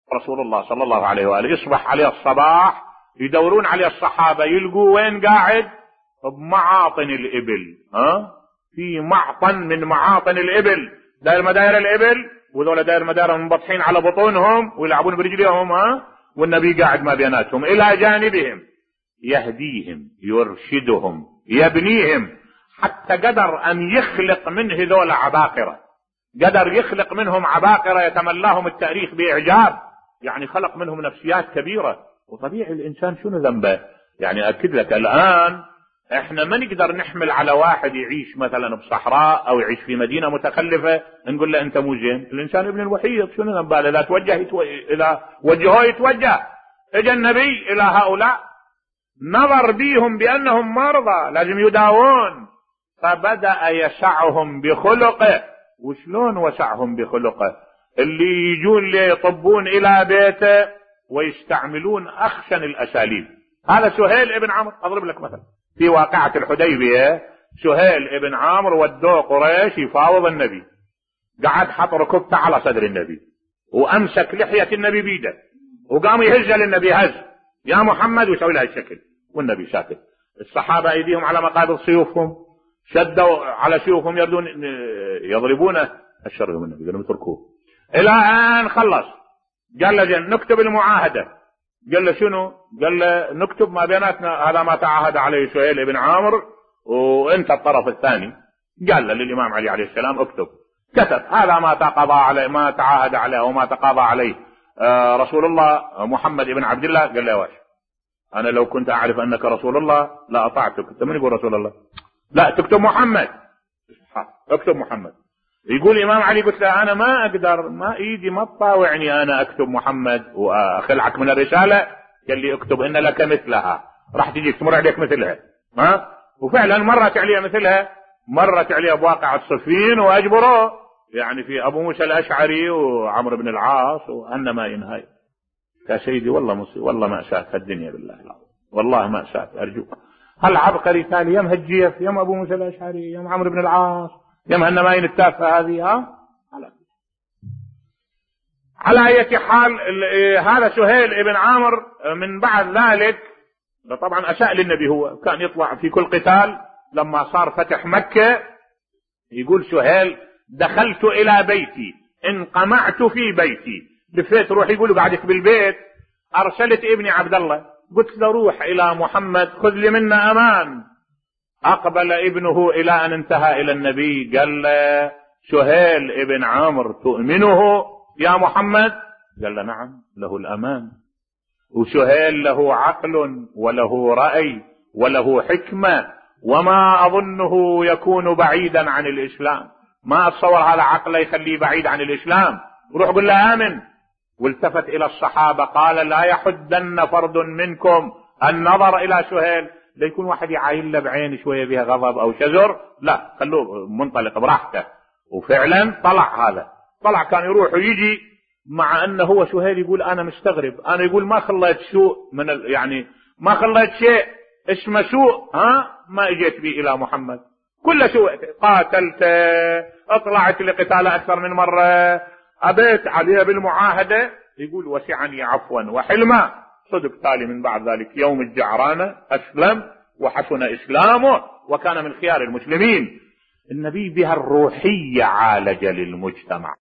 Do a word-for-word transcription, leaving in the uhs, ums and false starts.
رسول الله صلى الله عليه وآله يصبح عليه الصباح يدورون عليه الصحابة يلقوا وين قاعد؟ بمعاطن الإبل. ها؟ في معطن من معاطن الإبل، داير مداير الإبل، وذولا داير مداير منبطحين على بطونهم ويلعبون برجليهم. ها؟ والنبي قاعد ما بيناتهم إلى جانبهم يهديهم يرشدهم يبنيهم، حتى قدر أن يخلق من هذول عباقرة، قدر يخلق منهم عباقرة يتملاهم التاريخ بإعجاب، يعني خلق منهم نفسيات كبيرة. وطبيعي الإنسان شنو ذنبه؟ يعني أكد لك الآن احنا ما نقدر نحمل على واحد يعيش مثلا بصحراء او يعيش في مدينة متخلفة نقول له انت مو زين. الانسان ابن الوحيد شنو ذنبه؟ اذا توجه يتو... اذا وجهه يتوجه. اجى النبي الى هؤلاء نظر بيهم بانهم مرضى لازم يداوون، فبدأ يسعهم بخلقه. وشلون وسعهم بخلقه؟ اللي يجون ليطبون الى بيته ويستعملون اخشن الاساليب. هذا سهيل ابن عمرو. اضرب لك مثلا في واقعة الحديبية، سهيل ابن عمرو ودوه قريش يفاوض النبي، قعد حط ركبته على صدر النبي وامسك لحية النبي بيده وقام يهز للنبي هز يا محمد ويسوي له الشكل والنبي ساكت. الصحابة ايديهم على مقابض سيوفهم، شدوا على سيوفهم يردون يضربونه. اشرهم النبي قالوا اتركوه الى ان خلص. قال له نكتب المعاهدة. قال له شنو؟ قال له نكتب ما بيناتنا هذا ما تعاهد عليه سهيل بن عمرو وانت الطرف الثاني. قال له للامام علي عليه السلام اكتب. كتب هذا ما تقاضى عليه ما تعاهد عليه وما تقاضى عليه آه رسول الله محمد بن عبد الله. قال له واش انا لو كنت اعرف انك رسول الله لا اطعتك. انت من يقول رسول الله؟ لا تكتب محمد. اكتب محمد. يقول الامام علي قلت له انا ما اقدر، ما ايدي ما تطاوعني انا اكتب محمد واخلعك من الرسالة. قال لي اكتب ان لك مثلها، راح تجيك تمر عليك مثلها. ها؟ وفعلا مرت عليه مثلها، مرت عليه بواقعة صفين واجبروه، يعني في ابو موسى الاشعري وعمرو بن العاص وان ما ينهاي. يا سيدي والله مصيبة، والله مأساة في الدنيا بالله العظيم، والله مأساة. ارجوك هل عبقري تالي يم هالجيف يم ابو موسى الاشعري يم عمرو بن العاص يم هالنماين التافهة هذه. ها؟ على اي حال هذا سهيل ابن عمرو من بعد ذلك طبعا اساء للنبي. هو كان يطلع في كل قتال. لما صار فتح مكة يقول سهيل دخلت الى بيتي انقمعت في بيتي. لفيت روح يقول قعدت بالبيت. ارسلت ابني عبد الله قلت له روح الى محمد خذ لي منا امان. اقبل ابنه الى ان انتهى الى النبي قال له سهيل ابن عمرو تؤمنه يا محمد؟ قال له نعم له الامان، وسهيل له عقل وله رأي وله حكمة وما اظنه يكون بعيدا عن الاسلام. ما اتصور هذا عقله يخليه بعيد عن الاسلام. روح قل له امن. والتفت الى الصحابة قال لا يحدن فرد منكم النظر الى سهيل. لا يكون واحد يعاين له بعين شوية بها غضب او شزر، لا خلوه منطلق براحته. وفعلا طلع هذا، طلع كان يروح ويجي، مع انه هو سهيل يقول انا مستغرب، انا يقول ما خليت سوء من ال... يعني ما خليت شيء اسمه سوء ها ما اجيت به الى محمد. كل سوء قاتلت، اطلعت لقتال اكثر من مرة، ابيت عليه بالمعاهدة. يقول وسعني عفوا وحلما. صدق تالي من بعد ذلك يوم الجعرانة اسلم وحسن اسلامه وكان من خيار المسلمين. النبي بها الروحية عالج للمجتمع.